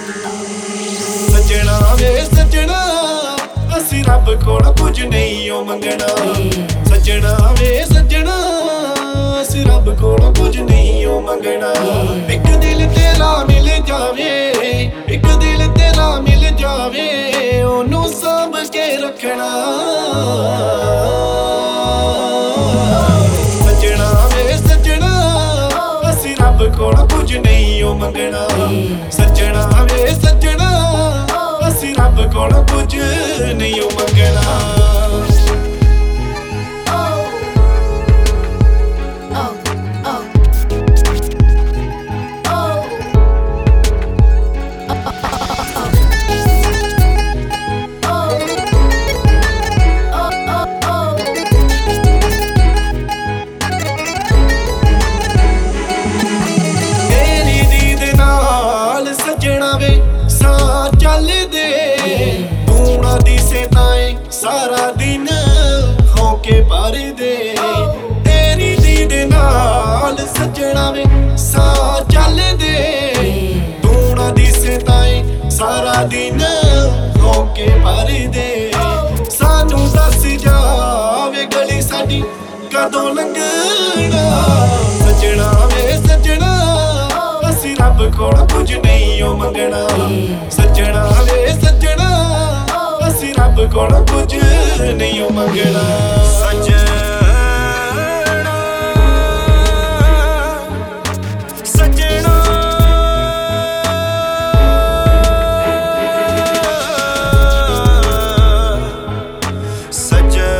सजना वे सजना असी रब कोल कुछ नहीं ओ मंगना। सजना वे सजना असी रब कोल कुछ नहीं ओ मंगना। एक दिल तेरा मिल जावे, एक दिल तेरा मिल जावे, ओनू सांभ के रखना। सजना वे सजना असी रब कोल कुछ नहीं ओ मंगना। सजना वे सजना असी रब कोल कुछ नहीं ओ मंगना। सारा दिन होके भर दे तेरी दीद नाल सजना वे सा चल दे। तू ना दिसे ताए सारा दिन होके भर दे। सानू दस जावे गली साडी कदों लंघना। सजना वे सजना असी रब कोल कुछ नहीं ओ मंगना। सजना वे सजना असी रब कोल कुछ नहीं ओ मंगना। सजना सजना सजना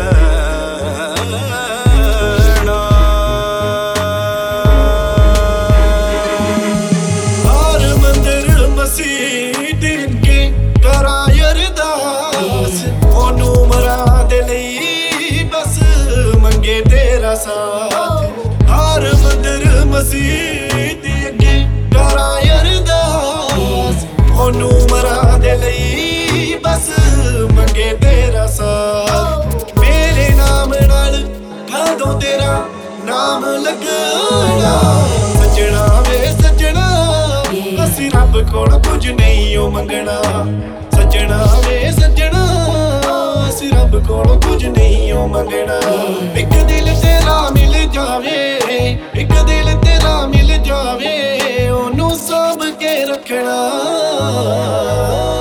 हर मंदिर मसीत के कराय अरदास। ओनू मरा दे लई बस मंगे तेरा साथ। हर मंदिर मसीत अगे कराय अरदास। ओनू मरा दे लई बस मंगे तेरा साथ। मेरे नाम नाल कदों तेरा नाम लगना। सजना वे सजना असी रब कोल कुछ नहीं ओ मंगना। सजना वे सजना असी रब कोल कुछ नहीं ओ मंगना। एक दिल तेरा मिल जावे, एक दिल तेरा मिल जावे, ओनू सांभ के रखना।